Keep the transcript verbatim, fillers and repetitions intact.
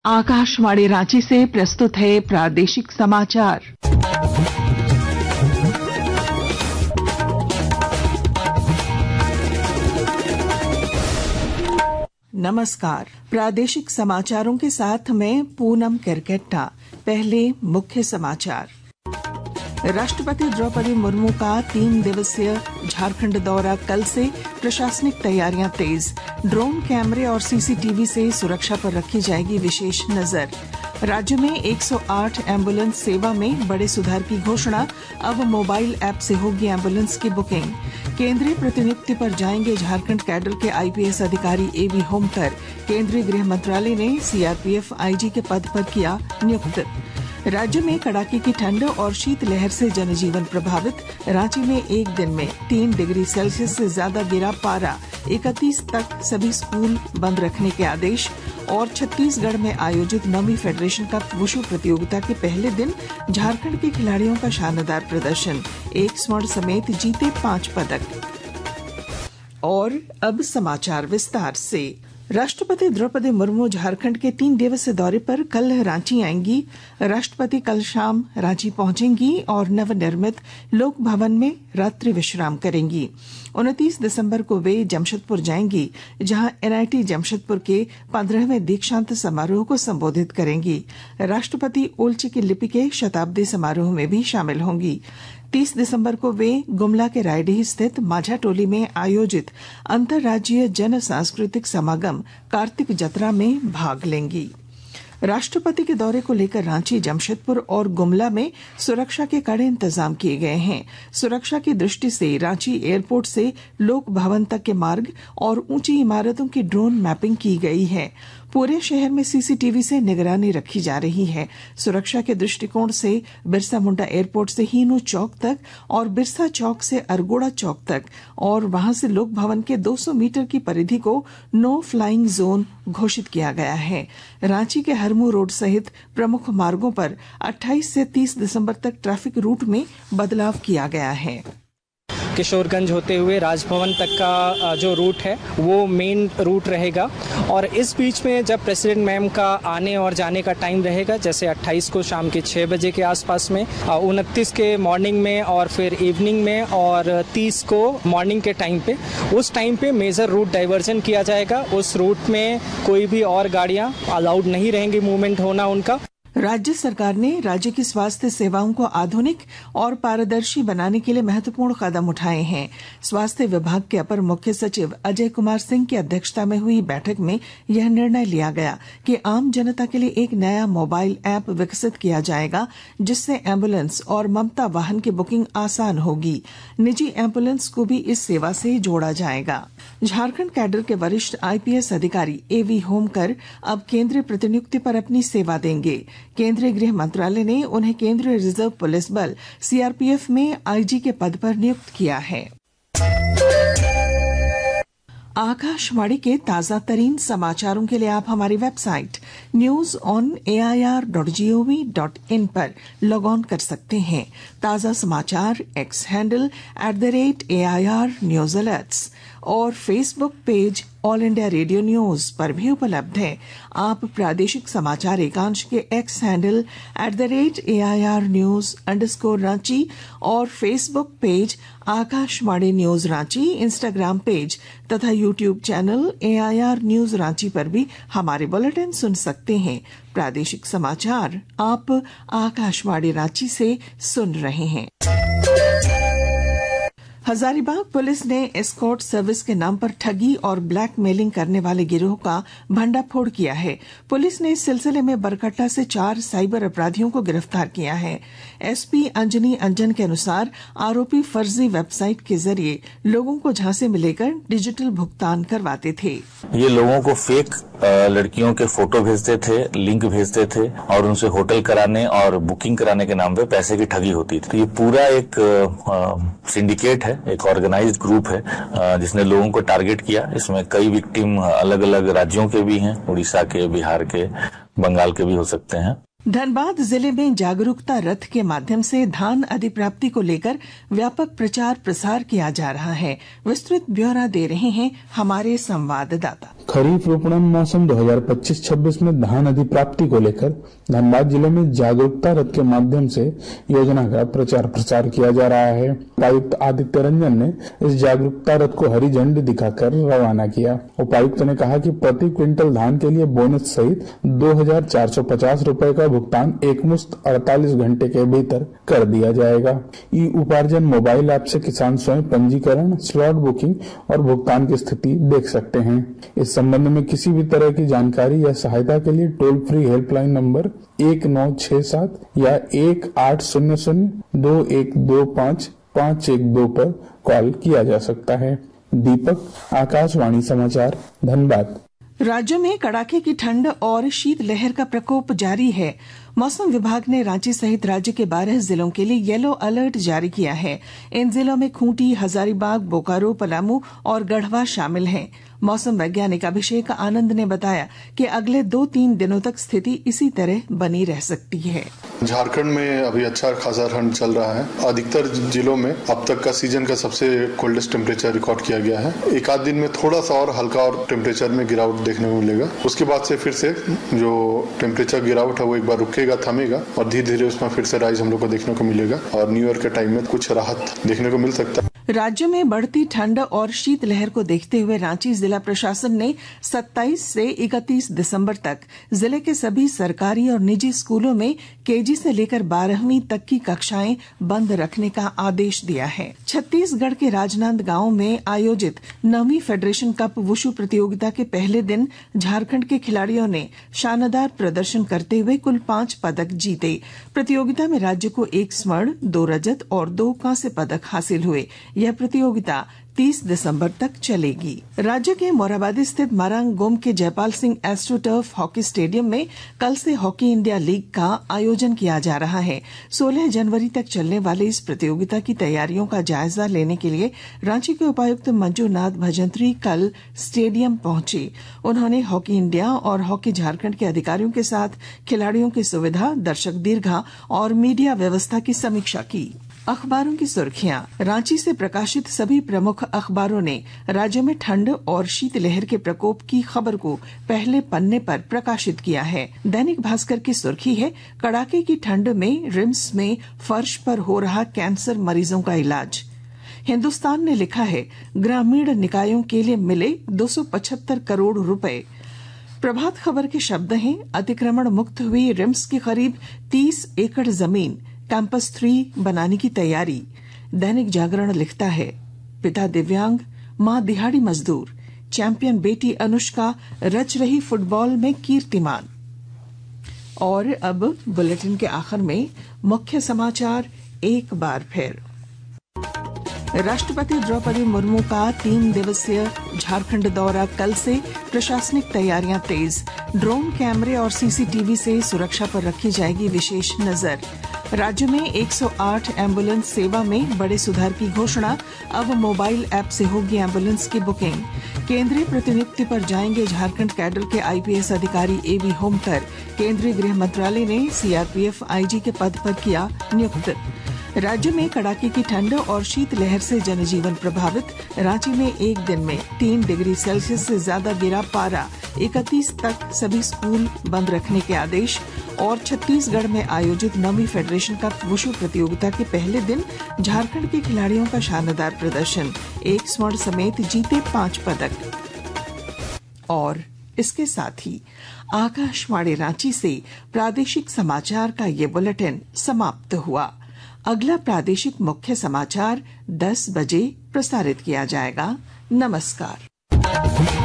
आकाशवाणी रांची से प्रस्तुत है प्रादेशिक समाचार। नमस्कार, प्रादेशिक समाचारों के साथ मैं पूनम किरकेट्टा। पहले मुख्य समाचार। राष्ट्रपति द्रौपदी मुर्मू का तीन दिवसीय झारखंड दौरा कल से, प्रशासनिक तैयारियां तेज। ड्रोन कैमरे और सीसीटीवी से सुरक्षा पर रखी जाएगी विशेष नजर। राज्य में एक सौ आठ एम्बुलेंस सेवा में बड़े सुधार की घोषणा, अब मोबाइल ऐप से होगी एम्बुलेंस की बुकिंग। केंद्रीय प्रतिनियुक्ति पर जाएंगे झारखंड कैडर के आईपीएस अधिकारी एवी होमकर। केंद्रीय गृह मंत्रालय ने सीआरपीएफ आईजी के पद पर किया नियुक्त। राज्य में कड़ाके की ठंड और शीतलहर से जनजीवन प्रभावित। रांची में एक दिन में तीन डिग्री सेल्सियस से ज्यादा गिरा पारा। इकतीस तक सभी स्कूल बंद रखने के आदेश। और छत्तीसगढ़ में आयोजित नौवीं फेडरेशन कप वुशु प्रतियोगिता के पहले दिन झारखंड के खिलाड़ियों का शानदार प्रदर्शन, एक स्वर्ण समेत जीते पांच पदक। और अब समाचार विस्तार से। राष्ट्रपति द्रौपदी मुर्मू झारखंड के तीन दिवसीय दौरे पर कल रांची आएंगी। राष्ट्रपति कल शाम रांची पहुंचेंगी और नवनिर्मित लोक भवन में रात्रि विश्राम करेंगी। उनतीस दिसंबर को वे जमशेदपुर जाएंगी, जहां एनआईटी जमशेदपुर के पंद्रहवें दीक्षांत समारोह को संबोधित करेंगी। राष्ट्रपति ओल्ची की लिपि के शताब्दी समारोह में भी शामिल होंगी। तीस दिसंबर को वे गुमला के रायडीह स्थित माझा टोली में आयोजित अंतर्राज्यीय जन सांस्कृतिक समागम कार्तिक जतरा में भाग लेंगी। राष्ट्रपति के दौरे को लेकर रांची, जमशेदपुर और गुमला में सुरक्षा के कड़े इंतजाम किए गए हैं। सुरक्षा की दृष्टि से रांची एयरपोर्ट से लोक भवन तक के मार्ग और ऊंची इमारतों की ड्रोन मैपिंग की गई है। पूरे शहर में सीसीटीवी से निगरानी रखी जा रही है। सुरक्षा के दृष्टिकोण से बिरसा मुंडा एयरपोर्ट से हीनू चौक तक और बिरसा चौक से अरगोड़ा चौक तक और वहां से लोक भवन के दो सौ मीटर की परिधि को नो फ्लाइंग जोन घोषित किया गया है। रांची के हरमू रोड सहित प्रमुख मार्गों पर अट्ठाईस से तीस दिसंबर तक ट्रैफिक रूट में बदलाव किया गया है। किशोरगंज होते हुए राजभवन तक का जो रूट है वो मेन रूट रहेगा। और इस बीच में जब प्रेसिडेंट मैम का आने और जाने का टाइम रहेगा, जैसे अट्ठाईस को शाम के छः बजे के आसपास में, उनतीस के मॉर्निंग में और फिर इवनिंग में, और तीस को मॉर्निंग के टाइम पे, उस टाइम पे मेजर रूट डाइवर्जन किया जाएगा। उस रूट में कोई भी और गाड़ियाँ अलाउड नहीं रहेंगी मूवमेंट होना उनका। राज्य सरकार ने राज्य की स्वास्थ्य सेवाओं को आधुनिक और पारदर्शी बनाने के लिए महत्वपूर्ण कदम उठाए हैं। स्वास्थ्य विभाग के अपर मुख्य सचिव अजय कुमार सिंह की अध्यक्षता में हुई बैठक में यह निर्णय लिया गया कि आम जनता के लिए एक नया मोबाइल ऐप विकसित किया जाएगा, जिससे एम्बुलेंस और ममता वाहन की बुकिंग आसान होगी। निजी एम्बुलेंस को भी इस सेवा से जोड़ा जाएगा। झारखंड कैडर के वरिष्ठ आईपीएस अधिकारी एवी होमकर अब केंद्रीय प्रतिनियुक्ति पर अपनी सेवा देंगे। केंद्रीय गृह मंत्रालय ने उन्हें केंद्रीय रिजर्व पुलिस बल सीआरपीएफ में आईजी के पद पर नियुक्त किया है। आकाशवाणी के ताजा तरीन समाचारों के लिए आप हमारी website news on A I R dot G O V dot in पर लॉग ऑन कर सकते हैं। ताजा समाचार X handle at the rate A I R news alerts और Facebook page all India radio news पर भी उपलब्ध है। आप प्रादेशिक समाचार एकांश के X handle at the rate A I R news underscore Ranchi और Facebook page Akashvani news Ranchi, Instagram page तथा YouTube channel A I R news Ranchi पर भी हमारे बुलेटिन सुन सकते हैं। प्रादेशिक समाचार आप आकाशवाणी रांची से सुन रहे हैं। हजारीबाग पुलिस ने एस्कॉर्ट सर्विस के नाम पर ठगी और ब्लैकमेलिंग करने वाले गिरोह का भंडाफोड़ किया है। पुलिस ने इस सिलसिले में बरकट्टा से चार साइबर अपराधियों को गिरफ्तार किया है। एसपी अंजनी अंजन के अनुसार आरोपी फर्जी वेबसाइट के जरिए लोगों को झांसे में लेकर डिजिटल भुगतान करवाते थे। ये लोगों को फेक लड़कियों के फोटो भेजते थे, लिंक भेजते थे और उनसे होटल कराने और बुकिंग कराने के नाम पे पैसे की ठगी होती थी। ये पूरा एक सिंडिकेट है, एक ऑर्गेनाइज्ड ग्रुप है जिसने लोगों को टारगेट किया। इसमें कई विक्टिम अलग अलग राज्यों के भी हैं, उड़ीसा के, बिहार के, बंगाल के भी हो सकते हैं। धनबाद जिले में जागरूकता रथ के माध्यम से धान अधिप्राप्ति को लेकर व्यापक प्रचार प्रसार किया जा रहा है। विस्तृत ब्यौरा दे रहे हैं हमारे संवाददाता। खरीफ विपणन मौसम दो हज़ार पच्चीस छब्बीस में धान अधिप्राप्ति को लेकर धनबाद जिले में जागरूकता रथ के माध्यम से योजना का प्रचार प्रसार किया जा रहा है। उपायुक्त आदित्य रंजन ने इस जागरूकता रथ को हरी झंडी दिखाकर रवाना किया। उपायुक्त ने कहा कि प्रति क्विंटल धान के लिए बोनस सहित दो हजार चार सौ पचास रूपए का भुगतान एकमुश्त अड़तालीस घंटे के भीतर कर दिया जाएगा। ई उपार्जन मोबाइल ऐप से किसान स्वयं पंजीकरण, स्लॉट बुकिंग और भुगतान की स्थिति देख सकते हैं। इस संबंध में किसी भी तरह की जानकारी या सहायता के लिए टोल फ्री हेल्पलाइन नंबर एक नौ छह सात या एक आठ शून्य शून्य दो एक दो पाँच पाँच एक दो पर कॉल किया जा सकता है। दीपक, आकाशवाणी समाचार, धनबाद। राज्य में कड़ाके की ठंड और शीतलहर का प्रकोप जारी है। मौसम विभाग ने रांची सहित राज्य के बारह जिलों के लिए येलो अलर्ट जारी किया है। इन जिलों में खूंटी, हजारीबाग, बोकारो, पलामू और गढ़वा शामिल हैं। मौसम वैज्ञानिक अभिषेक आनंद ने बताया कि अगले दो तीन दिनों तक स्थिति इसी तरह बनी रह सकती है। झारखंड में अभी अच्छा खासा ठंड चल रहा है। अधिकतर जिलों में अब तक का सीजन का सबसे कोल्डेस्ट टेम्परेचर रिकॉर्ड किया गया है। एक आध दिन में थोड़ा सा और हल्का और टेम्परेचर में गिरावट देखने को मिलेगा। उसके बाद से फिर से जो टेम्परेचर गिरावट है वो एक बार रुकेगा, थमेगा और धीरे धीरे उसमें फिर से राइज हम लोग को देखने को मिलेगा और न्यू ईयर के टाइम में कुछ राहत देखने को मिल सकता है। राज्य में बढ़ती ठंड और शीतलहर को देखते हुए रांची जिला प्रशासन ने सत्ताईस से इकतीस दिसंबर तक जिले के सभी सरकारी और निजी स्कूलों में केजी से लेकर बारहवीं तक की कक्षाएं बंद रखने का आदेश दिया है। छत्तीसगढ़ के राजनांद गांव में आयोजित नवीं फेडरेशन कप वुशु प्रतियोगिता के पहले दिन झारखंड के खिलाड़ियों ने शानदार प्रदर्शन करते हुए कुल पांच पदक जीते। प्रतियोगिता में राज्य को एक स्वर्ण, दो रजत और दो कांस्य पदक हासिल हुए। यह प्रतियोगिता तीस दिसंबर तक चलेगी। राज्य के मोरहाबादी स्थित Marang Gomke Jaipal Singh Astroturf hockey stadium में कल से हॉकी इंडिया लीग का आयोजन किया जा रहा है। सोलह जनवरी तक चलने वाली इस प्रतियोगिता की तैयारियों का जायजा लेने के लिए रांची के उपायुक्त मंजूनाथ भजंत्री कल स्टेडियम पहुंचे। उन्होंने हॉकी इंडिया और हॉकी झारखंड के अधिकारियों के साथ खिलाड़ियों की सुविधा, दर्शक दीर्घा और मीडिया व्यवस्था की समीक्षा की। अखबारों की सुर्खियां। रांची से प्रकाशित सभी प्रमुख अखबारों ने राज्य में ठंड और शीतलहर के प्रकोप की खबर को पहले पन्ने पर प्रकाशित किया है। दैनिक भास्कर की सुर्खी है, कड़ाके की ठंड में रिम्स में फर्श पर हो रहा कैंसर मरीजों का इलाज। हिन्दुस्तान ने लिखा है, ग्रामीण निकायों के लिए मिले दो सौ पचहत्तर करोड़ रुपए। प्रभात खबर के शब्द हैं, अतिक्रमण मुक्त हुई रिम्स की करीब तीस एकड़ जमीन कैंपस थ्री बनाने की तैयारी। दैनिक जागरण लिखता है, पिता दिव्यांग, मां दिहाड़ी मजदूर, चैंपियन बेटी अनुष्का रच रही फुटबॉल में कीर्तिमान। और अब बुलेटिन के आखिर में मुख्य समाचार एक बार फिर। राष्ट्रपति द्रौपदी मुर्मू का तीन दिवसीय झारखंड दौरा कल से, प्रशासनिक तैयारियां तेज। ड्रोन कैमरे और सीसीटीवी से सुरक्षा पर रखी जाएगी विशेष नजर। राज्य में एक सौ आठ एम्बुलेंस सेवा में बड़े सुधार की घोषणा, अब मोबाइल ऐप से होगी एम्बुलेंस की बुकिंग। केंद्रीय प्रतिनियुक्ति पर जाएंगे झारखंड कैडर के आईपीएस अधिकारी एवी होमकर। केंद्रीय गृह मंत्रालय ने सीआरपीएफ आईजी के पद पर किया नियुक्त। राज्य में कड़ाके की ठंड और शीतलहर से जनजीवन प्रभावित। रांची में एक दिन में तीन डिग्री सेल्सियस से ज्यादा गिरा पारा। इकतीस तक सभी स्कूल बंद रखने के आदेश। और छत्तीसगढ़ में आयोजित नवीं फेडरेशन कप वुशु प्रतियोगिता के पहले दिन झारखंड के खिलाड़ियों का शानदार प्रदर्शन, एक स्वर्ण समेत जीते पांच पदक। और इसके साथ ही आकाशवाणी रांची से प्रादेशिक समाचार का ये बुलेटिन समाप्त हुआ। अगला प्रादेशिक मुख्य समाचार दस बजे प्रसारित किया जाएगा। नमस्कार।